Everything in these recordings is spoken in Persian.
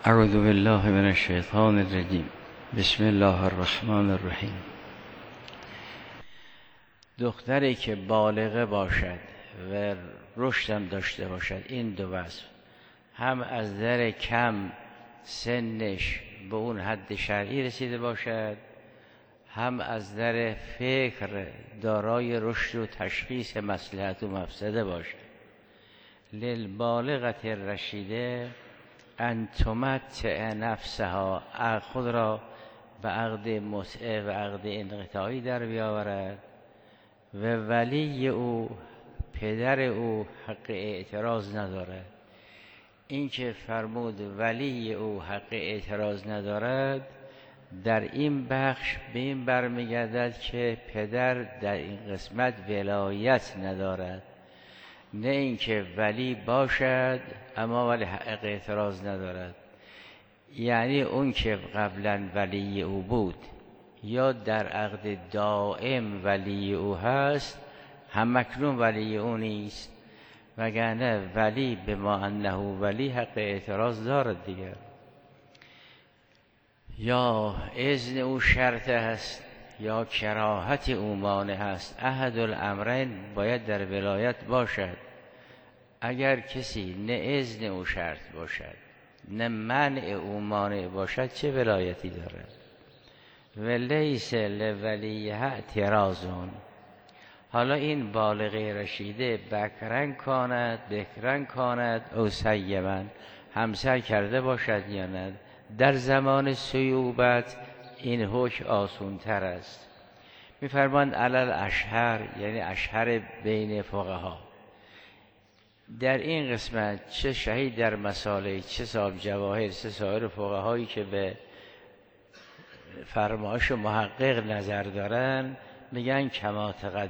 اعوذ بالله من الشیطان الرجیم. بسم الله الرحمن الرحیم. دختری که بالغه باشد و رشدم داشته باشد، این دو وصف، هم از نظر کم سنش به اون حد شرعی رسیده باشد، هم از نظر فکر دارای رشد و تشخیص مصلحت و مفسده باشد. للبالغة الرشیده ان تمتع نفسها، خود را به عقد متعه و عقد انقطاعی در بیاورد و ولی او، پدر او، حق اعتراض ندارد. این که فرمود ولی او حق اعتراض ندارد، در این بخش به این برمیگردد که پدر در این قسمت ولایت ندارد، نه اینکه ولی باشد اما ولی حق اعتراض ندارد. یعنی اون که قبلا ولی او بود یا در عقد دائم ولی او هست، هم اکنون ولی او نیست، وگرنه ولی به ما انه ولی حق اعتراض دارد دیگر. یا اذن او شرط است یا کراهت او مانع است. احد الامرین باید در ولایت باشد. اگر کسی نه اذن او شرط باشد نه منع او مانع باشد، چه ولایتی دارد؟ و لیس لولیها اعتراضون. حالا این بالغه رشیده بکرن کاند او سیمن، همسر کرده باشد یا نه، در زمان سیوبت این حکم آسون تر است. می‌فرماند علل اشهر، یعنی اشهر بین فقها. در این قسمت چه شهید در مسائل، چه صاحب جواهر، چه سایر فقهایی که به فرمایش محقق نظر دارن، میگن کما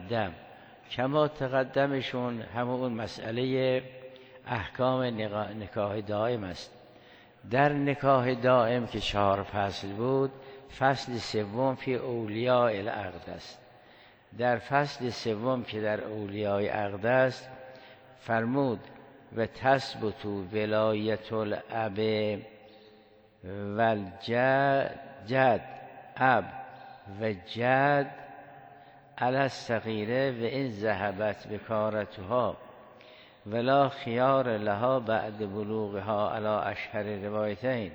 تقدمشون همون مسئله احکام نکاح دائم است. در نکاح دائم که 4 فصل بود، فصل سوم فی اولیاء العقد است. در فصل سوم که در اولیاء عقد است فرمود و تثبت ولایت الاب و الجد، اب و جد علی الصغیره و این ذهبت بکارتها ولا خیار لها بعد بلوغها علی اشهر روایتین.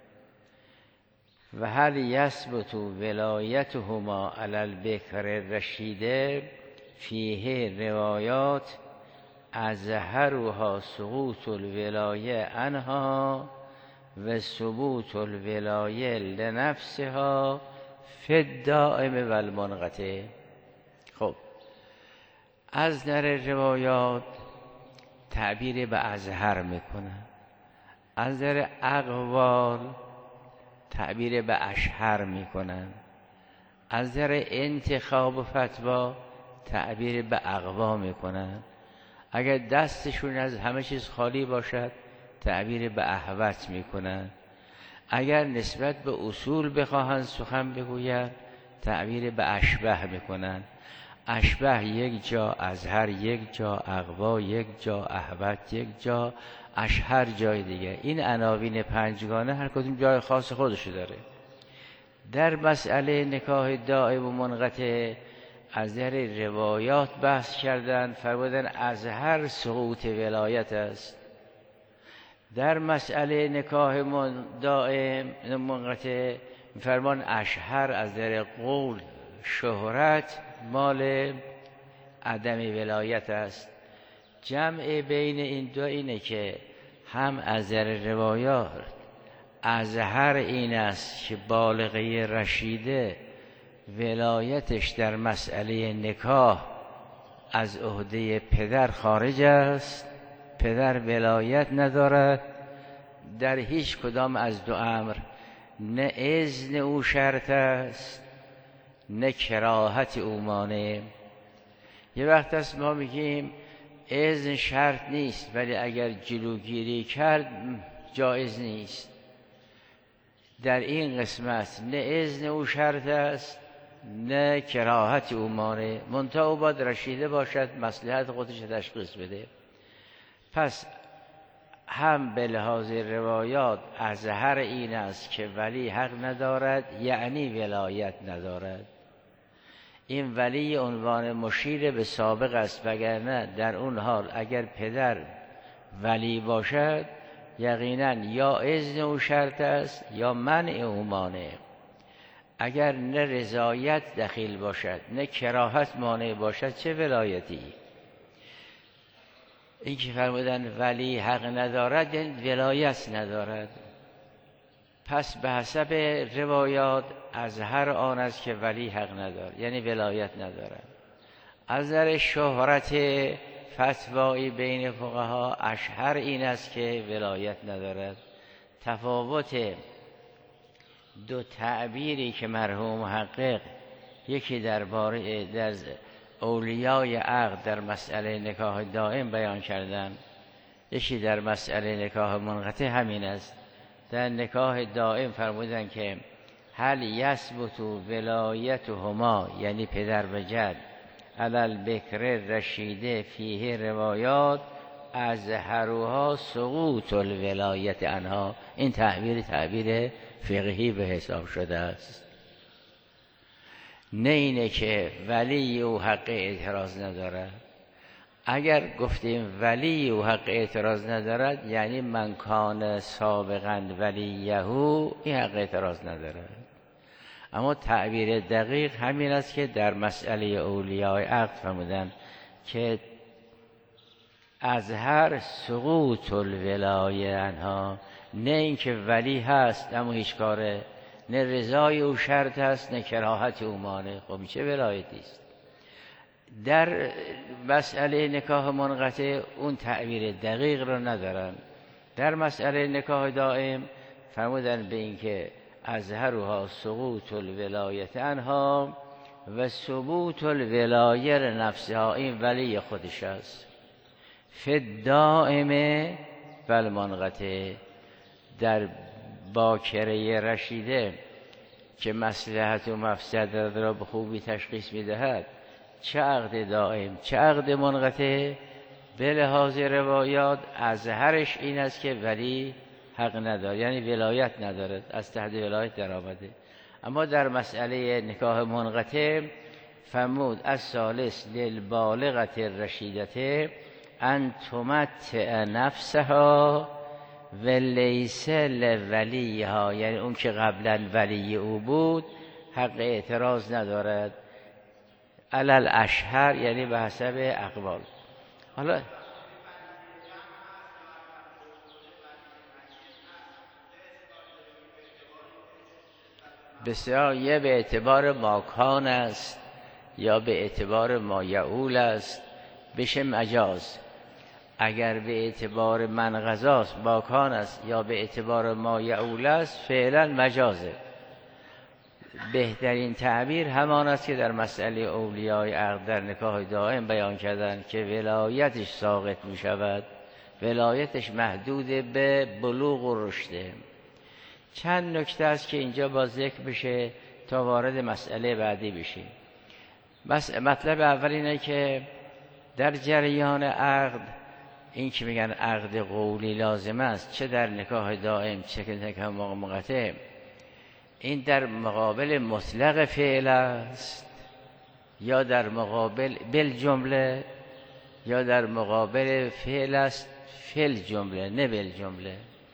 و هل یثبت ولایتهما علی البکر الرشیده فیه روایات اظهرها سقوط الولایه عنها و ثبوت الولایه لنفسها فی الدائم و المنقطع. خب از نظر روایات تعبیر به اظهر میکنه، از نظر اقوال تعبیر به اشهر میکنن، از نظر انتخاب فتوا تعبیر به اقوا میکنن. اگر دستشون از همه چیز خالی باشد تعبیر به احوط میکنن. اگر نسبت به اصول بخواهند سخن بگوید تعبیر به اشبه میکنن. اشبه یک جا، اظهر یک جا، اقوا یک جا، احوط یک جا، اشهر جای دیگه. این عناوین 5گانه هر کدوم جای خاص خودشو داره. در مسئله نکاح دائم و منقطع از نظر روایات بحث کردن، فرمودن اظهر سقوط ولایت است. در مسئله نکاح دائم منقطع فرمان اشهر از نظر قول شهرت مال عدم ولایت است. جمع بین این دو اینه که هم از نظر روایات اظهر این است که بالغه رشیده ولایتش در مسئله نکاح از عهده پدر خارج است، پدر ولایت ندارد در هیچ کدام از دو امر. نه اذن او شرط است نه کراهت او مانع. یه وقت است ما میگیم اذن شرط نیست ولی اگر جلوگیری کرد جایز نیست. در این قسمت نه اذن او شرط است نه کراهت او مانع، منتها او باید رشیده باشد، مصلحت خودش تشخیص بده. پس هم به لحاظ روایات اظهر این است که ولی حق ندارد، یعنی ولایت ندارد. این ولی عنوان مشیر به سابق است، وگرنه در اون حال اگر پدر ولی باشد یقینا یا اذن او شرط است یا منع او مانع. اگر نه رضایت دخیل باشد نه کراهت مانع باشد چه ولایتی؟ این که فرمودن ولی حق ندارد یعنی ولایت ندارد. پس به حسب روایات اظهر آن است که ولی حق ندارد یعنی ولایت ندارد. از نظر شهرت فتوایی بین فقها اشهر این است که ولایت ندارد. تفاوت دو تعبیری که مرحوم محقق یکی در اولیای عقد در مسئله نکاح دائم بیان کردن، یکی در مسئله نکاح منقطع همین است. در نکاح دائم فرمودن که هل یثبت ولایتهما یعنی پدر و جد علی البکر رشیده فیه روایات ازهروها سقوط الولایت عنها. این تعبیر فقهی به حساب شده است، نه اینه که ولی او حق اعتراض ندارد. اگر گفتیم ولی او حق اعتراض ندارد یعنی من کان سابقا ولیه این حق اعتراض ندارد. اما تعبیر دقیق همین است که در مسئله اولیای عقد فرمودن که اظهر سقوط الولایه عنها، نه اینکه ولی هست اما هیچ کاره، نه رضای او شرط است نه کراهت او مانع. خب چه ولایتی است؟ در مسئله نکاح منقطع اون تعبیر دقیق رو ندارن. در مسئله نکاح دائم فرمودن به این که اظهرها سقوط الولایت عنها و ثبوت الولایه نفسها، این ولی خودش است. فی دائمه و المنقطع، در باکره رشیده که مصلحت و مفسدت را به خوبی تشخیص می‌دهد، چه عقد دائم چه عقد منقطع، به لحاظ روایات اظهرش این است که ولی حق نداره یعنی ولایت ندارد، از تحت ولایت در آمده. اما در مسئله نکاح منقطع فرمود الثالث للبالغة الرشیدة ان تمتع نفسها و لیس لولیها، یعنی اون که قبلا ولی او بود حق اعتراض ندارد. علل اشهر یعنی به حسب اقوال. حالا بسیار، یه به اعتبار ماکان است یا به اعتبار ما یعول است بشه مجاز. اگر به اعتبار من غذاست ماکان است یا به اعتبار ما یعول است فعلا مجازه. بهترین تعبیر همان است که در مسئله اولیای عقد در نکاح دائم بیان کردن که ولایتش ساقط می شود، ولایتش محدود به بلوغ و رشده. چند نکته است که اینجا با ذکر بشه تا وارد مسئله بعدی بشیم. مطلب اول اینه که در جریان عقد، این که میگن عقد قولی لازم است چه در نکاح دائم چه که نکاح منقطع، این در مقابل مطلق فعل است یا در مقابل بالجمله یا در مقابل فعل است فعل جمله نه بالجمله.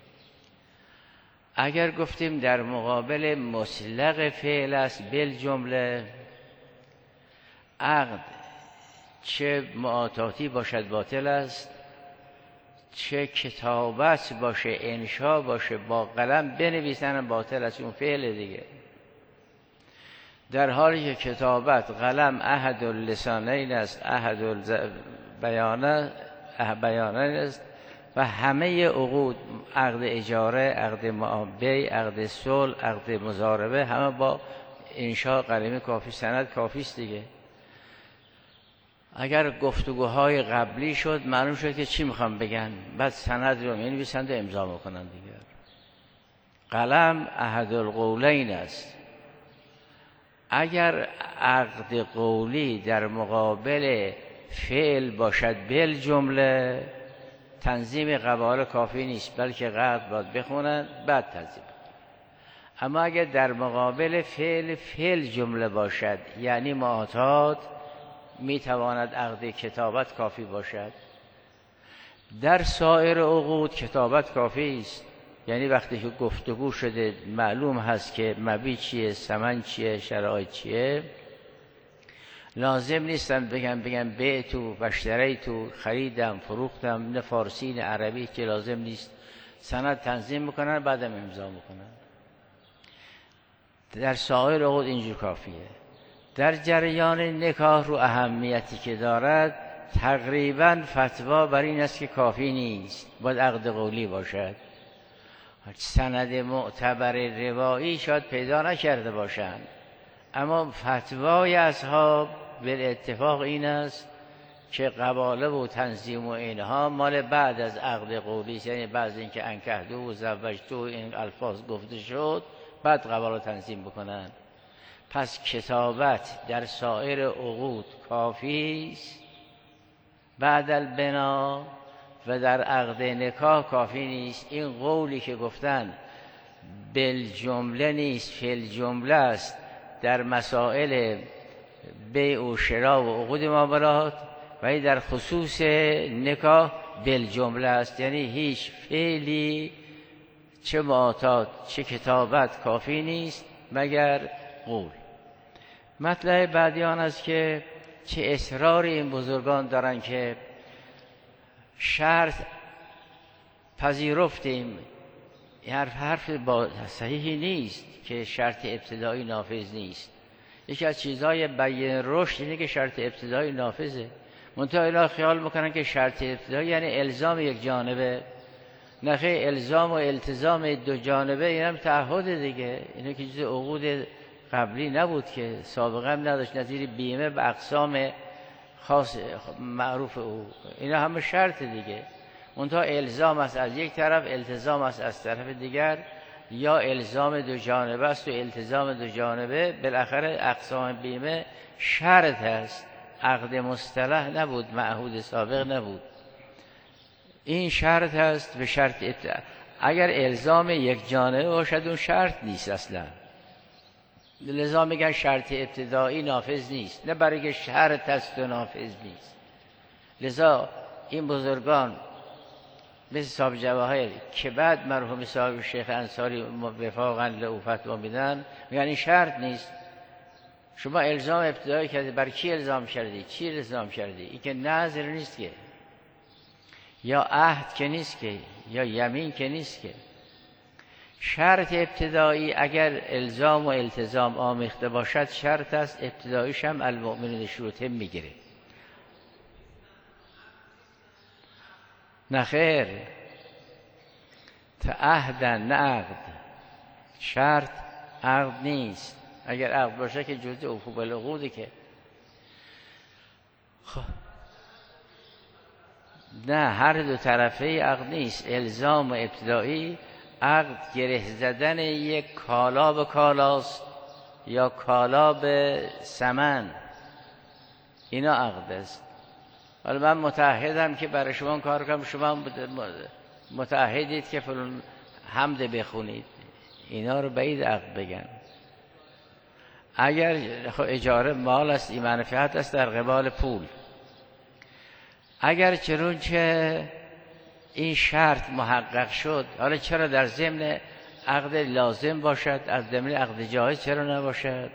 اگر گفتیم در مقابل مطلق فعل است بالجمله، عقد چه معاطاتی باشد باطل است، چه کتابت باشه انشا باشه با قلم بنویسن باطل است، اون فعل دیگه. در حالی که کتابت قلم احد اللسانین است، احد بیانین است و همه عقود، عقد اجاره، عقد معامله، عقد صلح، عقد مضاربه، همه با انشا قلمی کافی، سند کافی است دیگه. اگر گفتگوهای قبلی شد معلوم شد که چی میخوام بگن، بعد سند رو می‌نویسند و امضا میکنن دیگه. قلم احد القولین است. اگر عقد قولی در مقابل فعل باشد بالجمله، تنظیم قبال کافی نیست، بلکه قبل باید بخونن بعد تنظیم. اما اگر در مقابل فعل جمله باشد، یعنی معتاد، میتواند عقد کتابت کافی باشد. در سایر عقود کتابت کافی است، یعنی وقتی که گفتگو شده معلوم هست که مبیع چیه، ثمن چیه، شرایط چیه، لازم نیستن بگم بیعتو و اشتریتو، خریدم فروختم، نه فارسی نه عربی که لازم نیست، سند تنظیم میکنن بعدم امضا میکنن. در سایر عقود اینجور کافیه. در جریان نکاح رو اهمیتی که دارد، تقریبا فتوا بر این است که کافی نیست، باید عقد قولی باشد. سند معتبر روایی شاید پیدا نکرده باشند، اما فتوای اصحاب به اتفاق این است که قباله و تنظیم و اینها مال بعد از عقد قولی، یعنی بعد از اینکه انکحتو و زوجتو این الفاظ گفته شد بعد قباله تنظیم بکنن. پس کتابت در سایر عقود کافی است بعد البنا، و در عقد نکاح کافی نیست. این قولی که گفتن بالجمله نیست، فی جمله است در مسائل بیع و شرا و عقود معاملات، و در خصوص نکاح بالجمله است، یعنی هیچ فعلی چه معتاد چه کتابت کافی نیست مگر قول. مطلب بعدی آن است که چه اصراری این بزرگان دارن که شرط پذیرفتیم. حرف با صحیحی نیست که شرط ابتدایی نافذ نیست. یکی از چیزهای بیان رشد اینه که شرط ابتدایی نافذه. منتها اینا خیال میکنن که شرط ابتدایی یعنی الزام یک جانبه. نخیر، الزام و التزام دو جانبه این هم تعهد دیگه. اینه که چیز عقود قبلی نبود که سابقه هم نداشت، نظیر بیمه به اقسام خاص معروف او، اینا همه شرط دیگه. منتها الزام است از یک طرف، التزام است از طرف دیگر، یا الزام دو جانبه است و التزام دو جانبه. بالاخره اقسام بیمه شرط است، عقد مصطلح نبود، معهود سابق نبود. این شرط است به شرط اگر الزام یک جانبه باشد اون شرط نیست اصلا. لذا میگن شرط ابتدایی نافذ نیست، نه برای که شرط است و نافذ نیست. لذا این بزرگان مثل صاحب جواهر که بعد مرحوم صاحب شیخ انصاری وفاقا له فتوا میدن، میگن این شرط نیست. شما الزام ابتدایی کردی، برای کی الزام کردی؟ چی الزام کردی؟ این که نظر نیست که، یا عهد که نیست که، یا یمین که نیست که. شرط ابتدایی اگر الزام و التزام آمیخته باشد شرط است، ابتداییش هم المؤمنین شروطه میگیره. نخیر، تعهدن نه عقد. شرط عقد نیست. اگر عقد باشه که جزء عقوق العقوده که نه، هر دو طرفه عقد نیست. الزام ابتدایی عقد گره زدن یک کالا به کالاست یا کالا به ثمن، اینا عقد است. حالا من متعهدم که برای شما کار کنم، شما متعهدید که فلان حمد بخونید، اینا رو بعید عقد بگن. اگر اجاره مال است، این منفعت است در قبال پول. اگر چنانچه این شرط محقق شد، حالا چرا در ضمن عقد لازم باشد، از ضمن عقد جایز چرا نباشد؟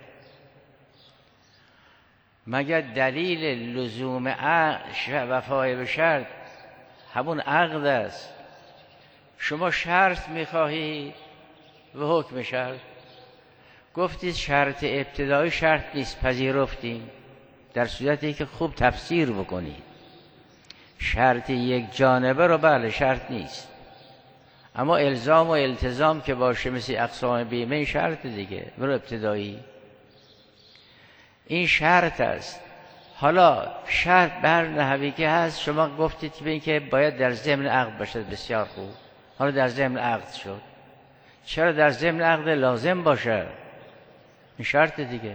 مگر دلیل لزوم وفای به شرط همون عقد است. شما شرط میخواهی و حکم شرط گفتید شرط ابتدایی شرط نیست، پذیرفتیم، در صورتی که خوب تفسیر بکنید. شرط یک جانبه رو بله شرط نیست، اما الزام و التزام که باشه مثل اقسام بیمه شرط دیگه، برو ابتدایی این شرط است. حالا شرط بر نحوی که هست شما گفتید به این که باید در ضمن عقد باشد، بسیار خوب. حالا در ضمن عقد شد، چرا در ضمن عقد لازم باشه؟ این شرط دیگه.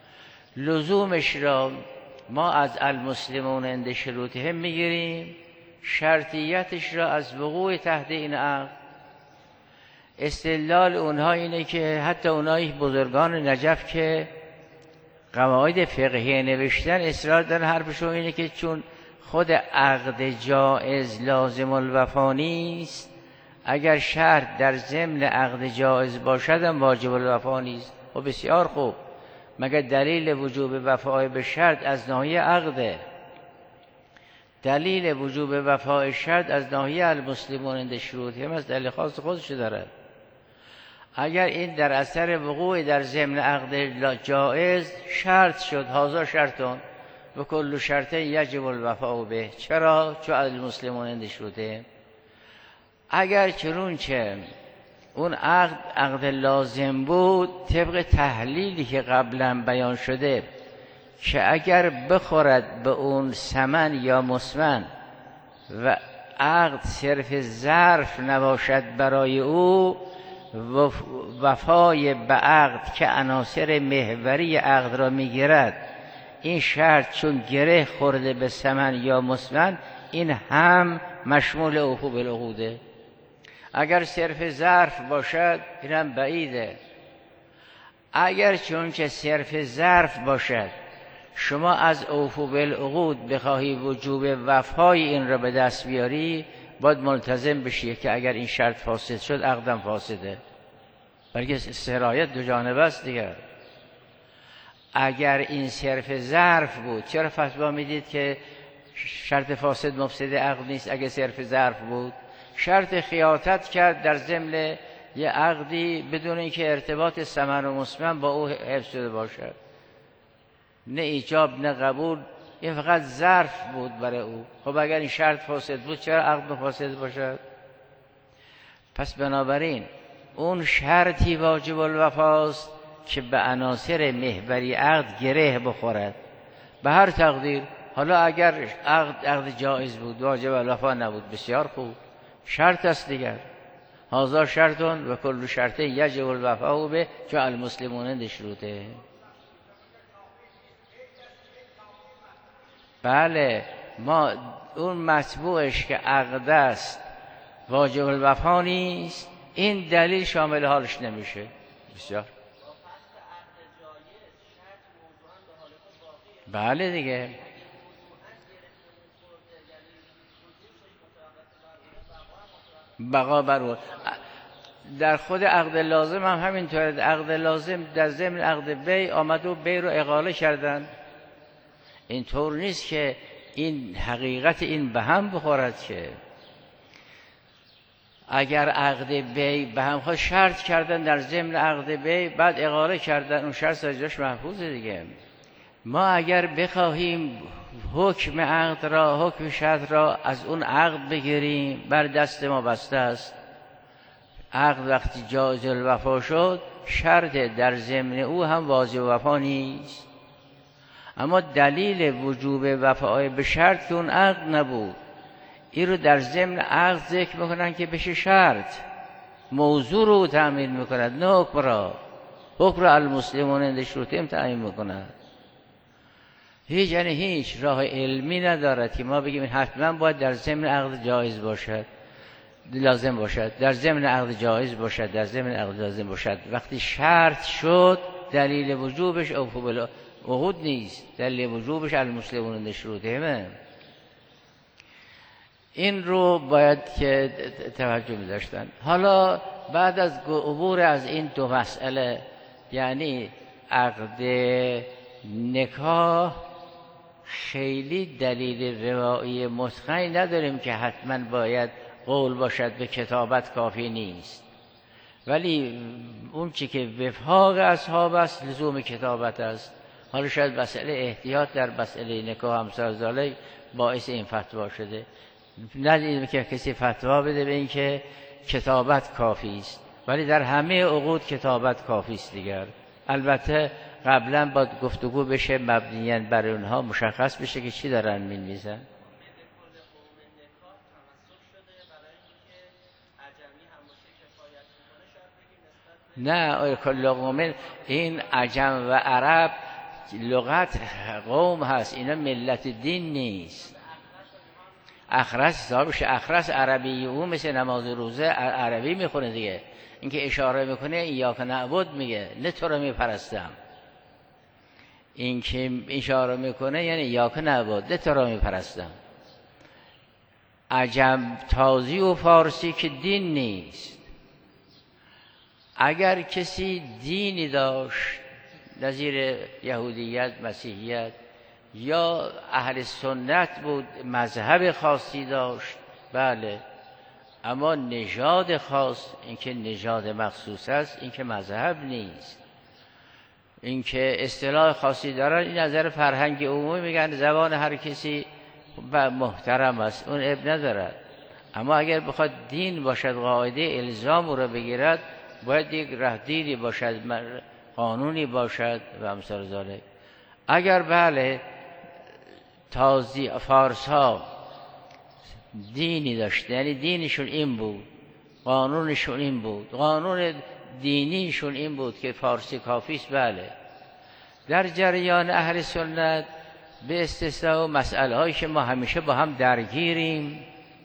لزومش را ما از المسلمون عند شروطهم میگیریم شرطیتش را از وقوع تحت این عقد. استدلال اونها اینه که حتی اونای بزرگان نجف که قواعد فقهی نوشتن اصرار دارن، حرفشون اینه که چون خود عقد جائز لازم الوفا نیست، اگر شرط در ضمن عقد جائز باشد هم واجب الوفا نیست. و بسیار خوب، مگر دلیل وجوب وفای به شرط از ناحیه عقده؟ دلیل وجوب وفای شرط از ناحیه المسلمون عند شروطهم از دلیل خاص خودش داره. اگر این در اثر وقوع در ضمن عقد جائز شرط شد، هازا شرطون و کل شرط یجب الوفا به، چرا؟ چون المسلمون عند شروطهم. اگر چنونچه اون عقد لازم بود، طبق تحلیلی که قبلا بیان شده که اگر بخورد به اون ثمن یا مسمن و عقد صرف ظرف نباشد برای او، وفای به عقد که عناصر محوری عقد را میگیرد، این شرط چون گره خورده به ثمن یا مسمن، این هم مشمول اوفو بالعقوده. اگر صرف ظرف باشد اینم بعیده. اگر چون که صرف ظرف باشد شما از اوفو بالعقود بخواهی وجوب وفای این را به دست بیاری، باید ملتزم بشی که اگر این شرط فاسد شد عقدم فاسده، بلکه سرایت دو جانبه است دیگر. اگر این صرف ظرف بود، چرا فتوا میدید که شرط فاسد مفسد عقد نیست؟ اگر صرف ظرف بود، شرط خیاطت کرد در ضمن یه عقدی بدون اینکه ارتباط ثمن و مسمن با او حفظ شده باشد، نه ایجاب نه قبول، این فقط ظرف بود برای او. خب اگر این شرط فاسد بود، چرا عقد فاسد باشد؟ پس بنابراین اون شرطی واجب الوفاست که به عناصر محوری عقد گره بخورد به هر تقدیر. حالا اگر عقد جایز بود، واجب الوفا نبود، بسیار خوب، شرط است دیگر. هازا شرطون و کل شرط یجب الوفا به، چون المسلمون عند شروطه. بله، ما اون مطبوعش که عقد است واجب الوفا نیست، این دلیل شامل حالش نمیشه. بسیار بله دیگه. بقا بر او. در خود عقد لازم هم همینطوره. عقد لازم در ضمن عقد بی آمد و بی رو اقاله کردن. اینطور نیست که این حقیقت این به هم بخورد، که اگر عقد بی به هم خود شرط کردن در ضمن عقد بی، بعد اقاله کردن، اون شرط سجاش محفوظه دیگه. ما اگر بخواهیم حکم عقد را، حکم شرط را از اون عقد بگیریم، بر دست ما بسته است. عقد وقتی جایز الوفا شد، شرط در ضمن او هم واجب وفا نیست. اما دلیل وجوب وفای به شرط که اون عقد نبود، این رو در ضمن عقد ذکر میکنن که بشه شرط، موضوع رو تعیین میکند، نه حکم را. حکم را المسلمون عند شروطهم تعیین میکند. هیچ راه علمی ندارد که ما بگیم حتما باید در ضمن عقد جایز باشد، لازم باشد، در ضمن عقد جایز باشد، در ضمن عقد لازم باشد. وقتی شرط شد، دلیل وجوبش اوفو بالعقود نیست، دلیل وجوبش المسلمون عند شروطهم. این رو باید که توجه می‌داشتن. حالا بعد از عبور از این دو مسئله، یعنی عقد نکاح، خیلی دلیل روایی متقنی نداریم که حتما باید قول باشد، به کتابت کافی نیست. ولی اون چی که وفاق اصحاب است لزوم کتابت است. حالا شاید مسئله احتیاط در مسئله نکاح همسرزاله باعث این فتوا شده. ندیدیم که کسی فتوا بده به این که کتابت کافی است، ولی در همه عقود کتابت کافی است دیگر. البته قبلا باید گفتگو بشه، مبنیاً بر اونها مشخص بشه که چی دارن می‌نویسن. نه کل قوم، این عجم و عرب لغت قوم هست، اینا ملت دین نیست. اخرس حساب بشه. اخرس عربی، اون مثل نماز روزه عربی میخونه دیگه. اینکه اشاره میکنه ایاک نعبد میگه، نه تو رو میپرستم. این که اشاره میکنه یعنی ایاک نعبد، نه تو رو میپرستم. عجم تازی و فارسی که دین نیست. اگر کسی دینی داشت نظیر یهودیت، مسیحیت، یا اهل سنت بود مذهب خاصی داشت، بله، اما نژاد خاص، این که نژاد مخصوص است، این که مذهب نیست. این که اصطلاح خاصی دارن، این نظر فرهنگی عمومی میگن زبان هر کسی محترم است، اون اب ندارد. اما اگر بخواد دین باشد، قاعده الزام او را بگیرد، باید یک رهدیری باشد، قانونی باشد و امثال ذالک. اگر بله تازی فارس ها دینی داشت، یعنی دینشون این بود، قانونشون این بود، قانون دینیشون این بود که فارسی کافیست، بله. در جریان اهل سنت به استثناء مسئله هایی که ما همیشه با هم درگیریم،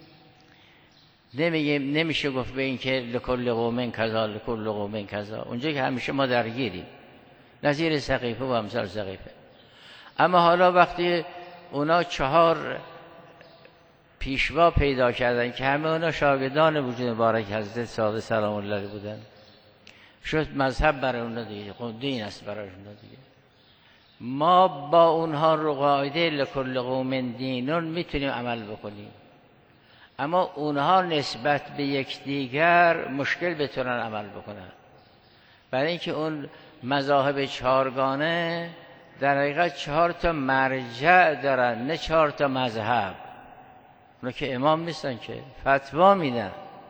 نمیشه گفت به این که لکل قوم کذا لکل قوم کذا، اونجا که همیشه ما درگیریم، نظیر سقیفه و امثال سقیفه. اما حالا وقتی اونا 4 پیشوا پیدا کردن که همه اونا شاگردان وجود مبارک حضرت صادق سلام الله علیه بودن، شد مذهب برای اونا دیگه، دین است برای اونا دیگه. ما با اونها رو قاعده لکل قوم دینون میتونیم عمل بکنیم، اما اونها نسبت به یکدیگر مشکل بتونن عمل بکنن، برای اینکه اون مذاهب 4گانه در حقیقت 4 تا مرجع دارن، نه 4 تا مذهب. اونا که امام نیستن، که فتوا میدن.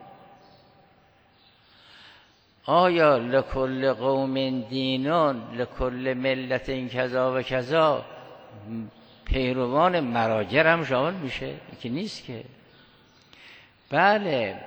آیا لکل قوم دینون لکل ملت این کذا و کذا پیروان مراجع هم شامل میشه؟ که نیست که. بله،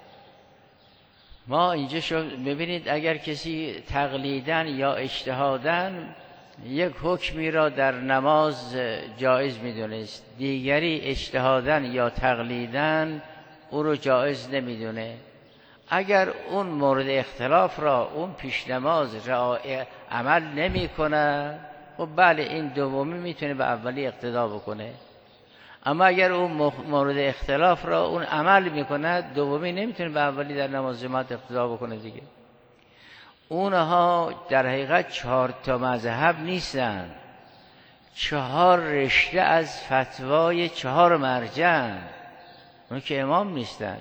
ما اینجا ببینید، اگر کسی تقلیدن یا اجتهادن یک حکمی را در نماز جایز میدونست، دیگری اجتهادن یا تقلیدن او رو جایز نمیدونه، اگر اون مورد اختلاف را اون پیش نماز عمل نمی کنه، خب بله این دومی میتونه به اولی اقتدا بکنه. اما اگر اون مورد اختلاف را اون عمل میکنه، دومی نمیتونه به اولی در نماز جماعت اقتدا بکنه دیگه. اونها در حقیقت 4 تا مذهب نیستن، 4 رشته از فتوای 4 مرجع. اون که امام نیستن،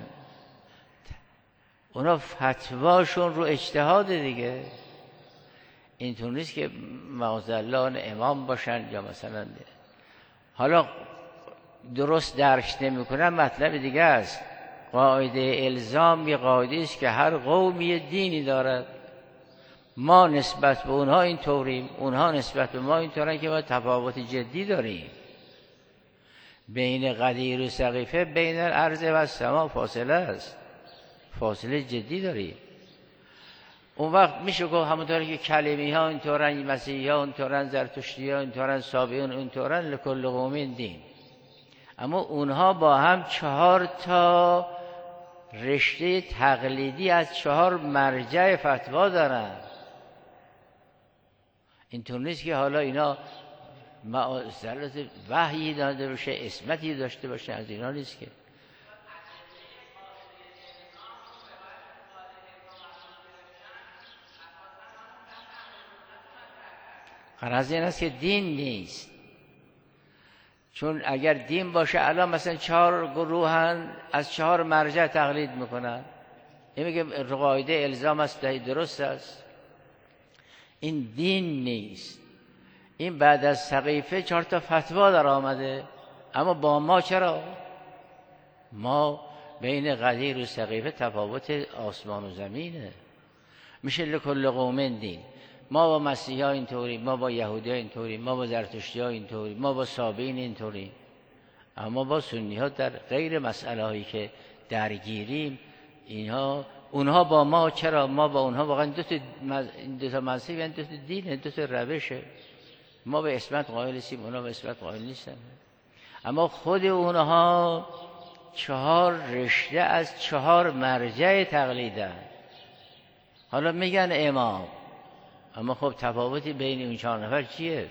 اونا فتواشون رو اجتهاد دیگه. اینطور نیست که معاذالله امام باشن یا مثلا حالا درست درک نمی‌کنن، مطلب دیگه است. قاعده الزام یه قاعده است که هر قومی دینی دارد. ما نسبت به اونها اینطوریم، اونها نسبت به ما اینطورن که ما تفاوت جدی داریم. بین قدیر و سقیفه بین الارض و السما فاصله است، فاصله جدی داریم. اون وقت میشه گفت همونطوری که کلمی ها اینطورن، مسیحی ها اینطورن، زرتشتی ها اینطورن، سابئون اینطورن، لکل قوم دین. اما اونها با هم 4 تا رشته تقلیدی از 4 مرجع فتوا دارن. اینطور نیست که حالا اینا معاذالله وحی داده باشه، عصمتی داشته باشه، از اینا نیست که. غرض این است که دین نیست. چون اگر دین باشه الان مثلا 4 گروهن از 4 مرجع تقلید میکنن، این میگه قاعده الزام است، درست است. این دین نیست. این بعد از سقیفه 4 تا فتوا در آمده، اما با ما چرا؟ ما بین قدیر و سقیفه تفاوت آسمان و زمینه. میشه لکل قوم دین. ما با مسیحی ها اینطوری، ما با یهودی ها اینطوری، ما با زرتشتی ها اینطوری، ما با سابئین اینطوری. اما با سنی ها در غیر مسئله هایی که درگیریم، اونها با ما چرا؟ ما با اونها واقعا دو تا مذهب، یعنی 2 تا دین، 2 تا روشه. ما به عصمت قائل هستیم، اونها به عصمت قائل نیستن. اما خود اونها 4 رشته از 4 مرجع تقلیدن. حالا میگن امام، اما خب تفاوتی بین اون 4 نفر چیه؟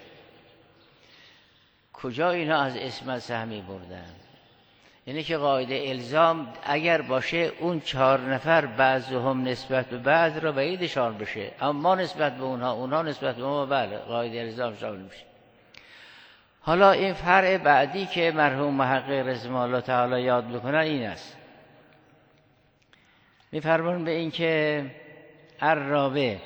کجا اینا از عصمت سهمی بردن؟ یعنی که قاعده الزام اگر باشه اون 4 نفر بعضهم نسبت به بعض را بعیدشان بشه، اما نسبت به اونها نسبت به ما، بله قاعده الزام شامل میشه. حالا این فرع بعدی که مرحوم محقق رحمه الله تعالی یاد بکنن این است، میفرمون به این که الرابع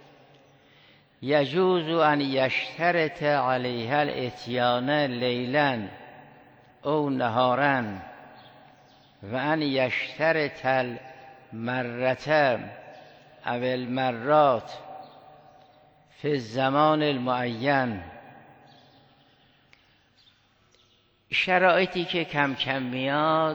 یجوز ان یشترط علیها الاتیان لیلا او نهارا و ان یشترط المرة او المرات فی الزمان المعین. شرایطی که کم کم میاد،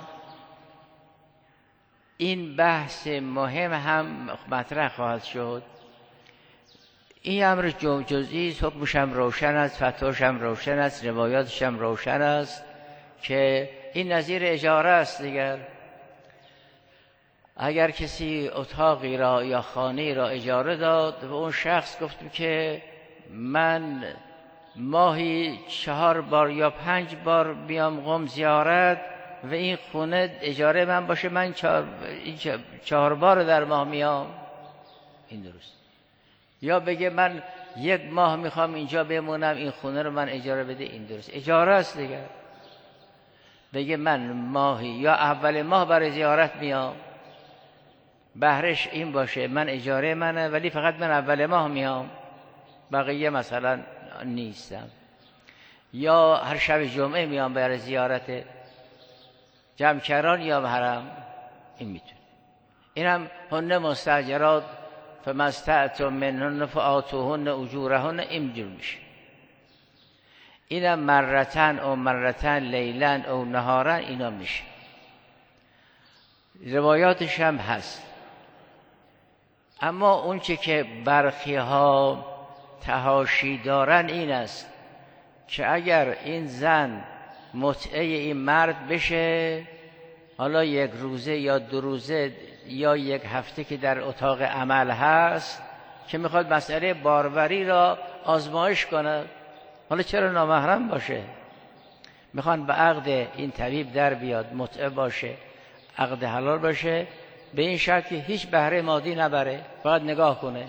این بحث مهم هم مطرح خواهد شد. این امر جزئی است، حکمش هم روشن است، فتواش هم روشن است، روایاتش هم روشن است که این نظیر اجاره است دیگر. اگر کسی اتاقی را یا خانه را اجاره داد و اون شخص گفت که من ماهی 4 بار یا 5 بار بیام قم زیارت و این خونه اجاره من باشه، من 4 بار در ماه میام، این درست. یا بگه من 1 ماه میخوام اینجا بمونم، این خونه رو من اجاره بده، این درست، اجاره است دیگر. بگه من ماهی یا اول ماه برای زیارت میام، بهرش این باشه من اجاره منه ولی فقط من اول ماه میام، بقیه مثلا نیستم. یا هر شب جمعه میام برای زیارت جمکران یا حرم، این میتونه. این هم هن مستاجرات فمستعتم منهن فآتوهن اجورهن، اینجور میشه. اینم مرتن او مرتن لیلن او نهارن، اینا میشه. روایاتش هم هست. اما اون چه که برخی ها تحاشی دارن این است که اگر این زن متعه این مرد بشه، حالا 1 روزه یا 2 روزه یا 1 هفته که در اتاق عمل هست که میخواد مسئله باروری را آزمایش کنه، حالا چرا نامحرم باشه، میخوان به عقد این طبیب در بیاد، متعه باشه، عقد حلال باشه، به این شرط که هیچ بهره مادی نبره، فقط نگاه کنه.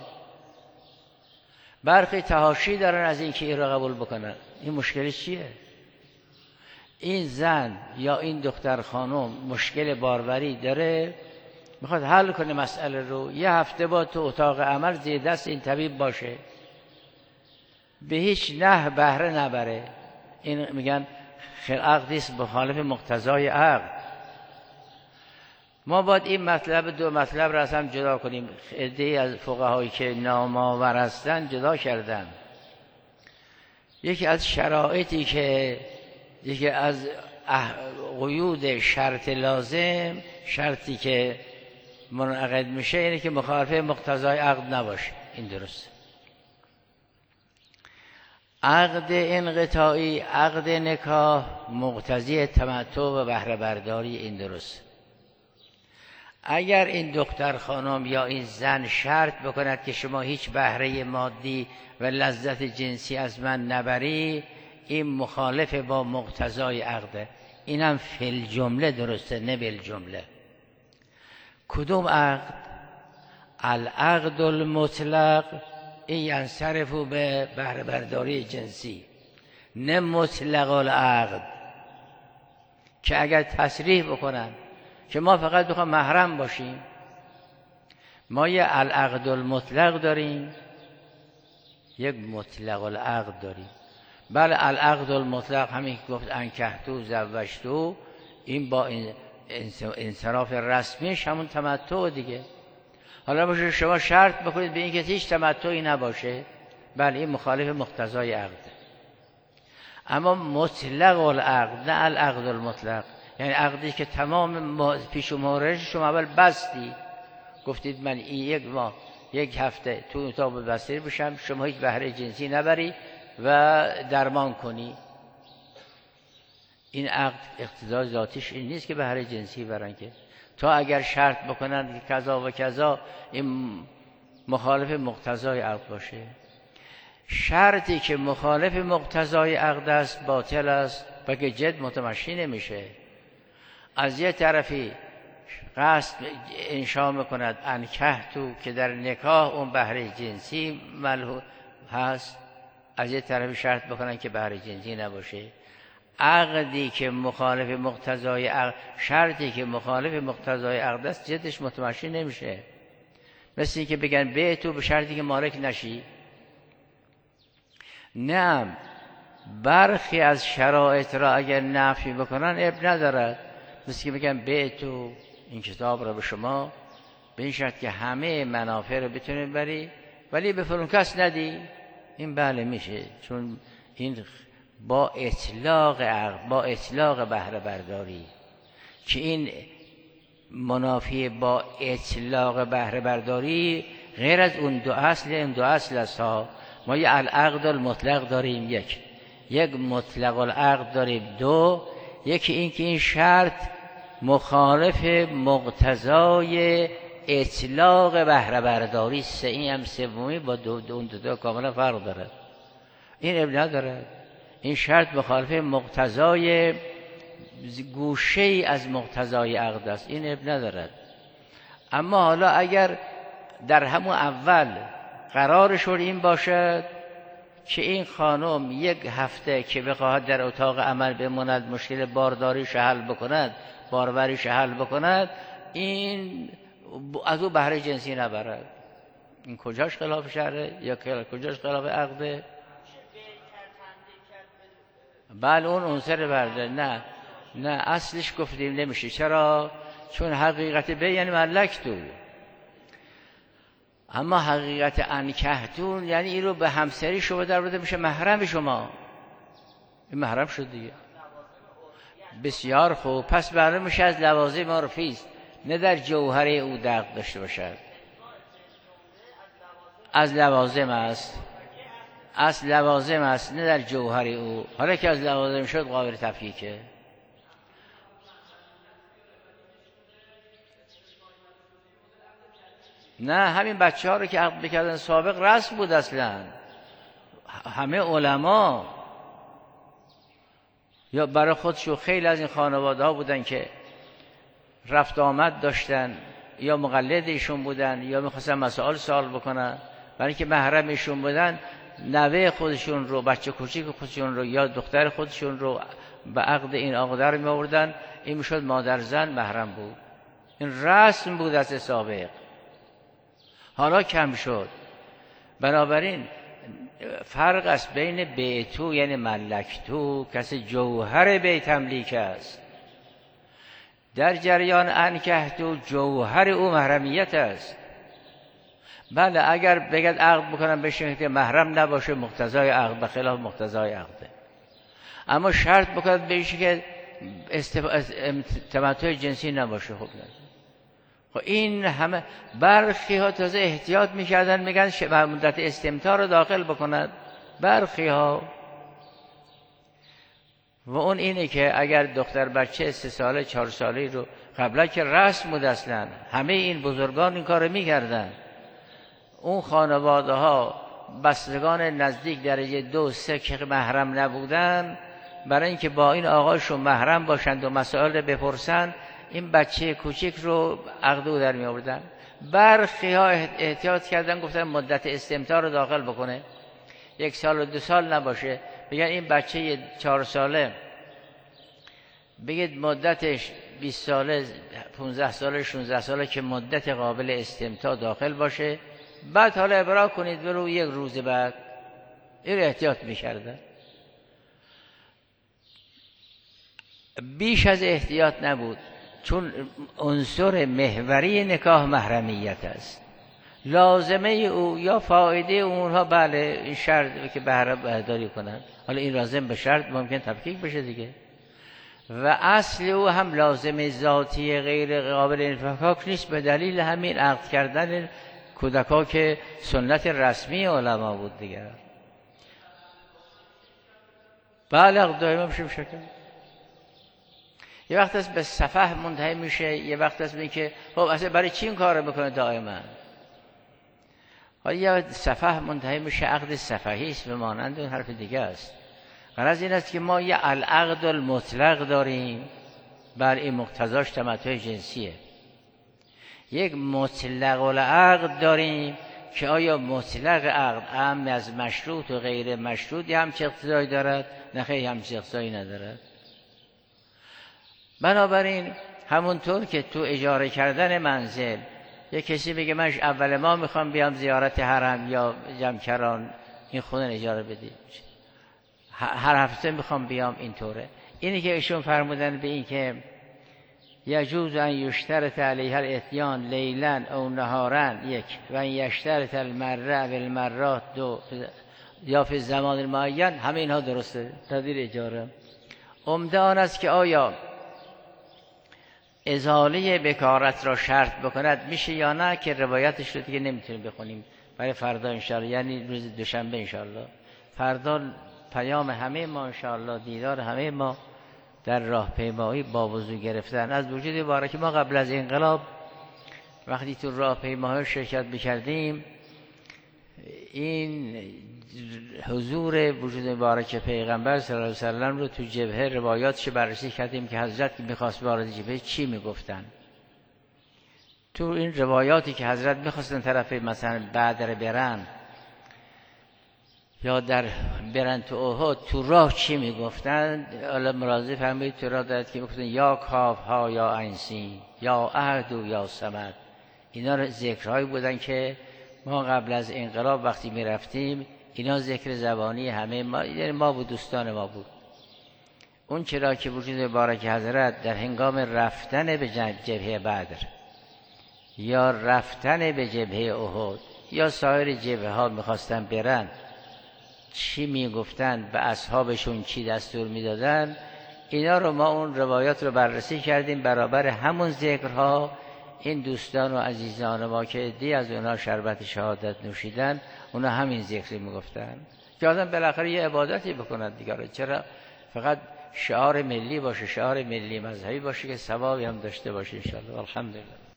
برخی تحاشی دارن از این که این را قبول بکنن. این مشکلش چیه؟ این زن یا این دختر خانم مشکل باروری داره، میخواد حل کنه مسئله رو، 1 هفته با تو اتاق عمل زیر دست این طبیب باشه، به هیچ نحو بهره نبره، این میگن عقدی است مخالف مقتضای عقد. ما باید این مطلب 2 مطلب را از هم جدا کنیم. عده‌ای از فقهایی که نام‌آور هستند جدا کردن. یکی از شرایطی که یکی از قیود شرط لازم، شرطی که منعقد میشه اینه که مخالف مقتضای عقد نباشه، این درسته. عقد انقطاعی، عقد نکاح مقتضی تمتع و بهره برداری، این درسته. اگر این دختر خانم یا این زن شرط بکند که شما هیچ بهره مادی و لذت جنسی از من نبری، این مخالف با مقتضای عقده. اینم فی الجمله درسته، نه بالجمله. کدوم عقد؟ العقد المطلق، این ینصرف به بهره برداری جنسی، نه مطلق العقد که اگر تصریح بکنن که ما فقط بخوام محرم باشیم. ما یه العقد المطلق داریم، یک مطلق العقد داریم. بله العقد المطلق همین که گفت انکحتو زوجتو، این با انصراف رسمیش همون تمتع دیگه. حالا باشه شما شرط بکنید به این که هیچ تمتعی نباشه، بله این مخالف مقتضای عقد. اما مطلق العقد، نه العقد المطلق، یعنی عقدی که تمام پیش و موردش شما اول بستی، گفتید من این 1 ماه 1 هفته تو اتاق بستری بشم، شما هیچ بهره جنسی نبری و درمان کنی. این عقد اقتضای ذاتیش این نیست که بهره جنسی برن که تا اگر شرط بکنن که کذا و کذا این مخالف مقتضای عقد باشه. شرطی که مخالف مقتضای عقد است باطل است و که جد متمشی نمیشه. از یه طرفی قصد انشا میکند انکحتو که در نکاح اون بهره جنسی ملحوظ هست، از یه طرفی شرط بکنن که بهره جنسی نباشه. عقدی که مخالف مقتضای عقد، شرطی که مخالف مقتضای عقد است جدش متمشی نمیشه. مثل این که بگن به تو به شرطی که مالک نشی. نه، برخی از شرایط را اگر نفی بکنن اب ندارد. مثل که بگن به تو این کتاب را به شما به این شرط که همه منافع رو بتونید بری ولی به فلان کس ندی، این بله میشه، چون این با اطلاق عقد، با اطلاق بهره برداری که این منافی با اطلاق بهره برداری غیر از اون دو اصل، این دو اصل است ها. ما یه العقد المطلق داریم، یک مطلق العقد داریم، دو یکی این که این شرط مخالف مقتضای اطلاق بهره برداری است، این هم سومی با اون دو کاملا فرق دارد. این ابن ندارد. این شرط مخالف مقتضای گوشه ای از مقتضای عقد است، این ابن ندارد. اما حالا اگر در همون اول قرار شد این باشد که این خانم یک هفته که بخواهد در اتاق عمل بماند مشکل بارداریش حل بکند، باروریش حل بکند، این از او بهره جنسی نبرد. این کجاش خلاف شرعه یا کجاش خلاف عقده؟ بله اون عنصر برده. نه اصلش گفتیم نمیشه. چرا؟ چون حقیقت به یعنی ملکتو، اما حقیقت انکحتون یعنی این رو به همسری شما در برده میشه محرم شما، این محرم شد دیگه. بسیار خوب، پس برای میشه از لوازم عرفی است، نه در جوهر او دقت داشته باشد. از لوازم است، از لوازم است، نه در جوهر او. حالا که از لوازم شد قابل تفکیکه. نه همین بچه ها رو که عقد بکردن سابق رسم بود اصلا. همه علما یا برای خودشو، خیلی از این خانواده ها بودن که رفت آمد داشتن یا مقلد ایشون بودن یا میخواستن مسائل سوال بکنن، برای که محرم ایشون بودن نوه خودشون رو، بچه کوچیک خودشون رو یا دختر خودشون رو به عقد این آقا در می آوردن. این میشد مادر زن محرم بود. این رسم بود از سابق، حالا کم شد. بنابراین فرق است بین بیتو یعنی ملکتو، کسی جوهر بیت تملیک است، در جریان انکحتو جوهر او محرمیت است. بله اگر بگد عقد بکنم بشه که محرم نباشه، مقتضای عقد به خلاف مقتضای عقده. اما شرط بکند بشه که تمتع جنسی نباشه. خب این همه برخی ها تازه احتیاط میکردن، میگن مدت استمتاع رو داخل بکند برخی ها. و اون اینه که اگر دختر بچه 3 ساله 4 ساله رو قبلا که رسم بود اصلا، همه این بزرگان این کار میکردن. اون خانواده ها بستگان نزدیک درجه 2 3 که محرم نبودن، برای اینکه با این آقاشون محرم باشند و مسائل بپرسند، این بچه کوچیک رو عقد در می آوردن. برخی ها احتیاط کردن، گفتن مدت استمتاع رو داخل بکنه، 1 سال و 2 سال نباشه. بگن این بچه 4 ساله بگید مدتش 20 ساله 15 ساله 16 ساله که مدت قابل استمتاع داخل باشه، بعد حالا ابرا کنید برو 1 روز بعد. این احتیاط میکردن. بیش از احتیاط نبود، چون عنصر محوری نکاح محرمیت است. لازمه او یا فایده اونها بله این شرط که بهره برداری کنند، حالا این لازم به شرط ممکن تفکیک بشه دیگه. و اصل او هم لازمه ذاتی غیر قابل انفکاک نیست، به دلیل همین عقد کردن کودکا که سنت رسمی علما بود دیگه. بله عقد دائم میشه شکل. یه وقت است به سفه منتهی میشه، یه وقت است به که خب اصلا برای چی این کار رو بکنه دائما. حالا یه سفه منتهی میشه عقد سفهی است، به مانند اون حرف دیگه است. غرض این است که ما یه العقد المطلق داریم، بر این مقتضاش تمتع جنسیه. یک مطلق العقد داریم که آیا مطلق عقد اعم از مشروط و غیر مشروط هم چه اقتضایی دارد؟ نه خیلی هم چه اقتضایی ندارد. بنابراین همونطور که تو اجاره کردن منزل یک کسی بگه من اول ما میخوام بیام زیارت حرم یا جمکران این خونه اجاره بدید، هر هفته میخوام بیام، اینطوره. اینی که ایشون فرمودن به این که یجوز ان یشترط علیها الاتیان لیلا او نهارا، یک، و ان یشترط المره و المرات دو یا فی زمان المعین، همه اینها درسته. تدبیر اجاره عمده آن است که آیا ازاله بکارت را شرط بکند میشه یا نه، که روایتش رو دیگه نمیتونیم بخونیم برای فردا انشاءالله، یعنی روز دوشنبه انشاءالله. فردا پیام همه ما انشاءالله، دیدار همه ما در راهپیمایی با وضو گرفتن از وجود مبارک ما. قبل از انقلاب وقتی تو راهپیمایی شرکت می‌کردیم، این حضور وجود مبارک پیغمبر صلی الله علیه و سلم رو تو جبهه روایاتش بررسی کردیم که حضرت می‌خواست وارد جبهه چی میگفتن. تو این روایاتی که حضرت می‌خواستن طرف مثلا بدر برن یا در برن تو احد، تو راه چی میگفتن؟ حالا مراجعه فرمایید تو راه دارد که میگفتن یا کاف ها یا عین یا عهد و یا صمد. اینا ذکرهایی بودن که ما قبل از انقلاب وقتی میرفتیم اینا ذکر زبانی همه ما، یعنی ما و دوستان ما بود. اون چرا که وجود مبارک حضرت در هنگام رفتن به جبهه بدر یا رفتن به جبهه احد یا سایر جبهه ها میخواستن برن چی میگفتن، به اصحابشون چی دستور میدادن، اینا رو ما اون روایات رو بررسی کردیم. برابر همون ذکرها این دوستان و عزیزان ما که دی از اونها شربت شهادت نوشیدن، اونا همین ذکری میگفتن که آدم بالاخره یه عبادتی بکند دیگه. چرا فقط شعار ملی باشه، شعار ملی مذهبی باشه که ثوابی هم داشته باشه ان شاء الله. الحمدلله.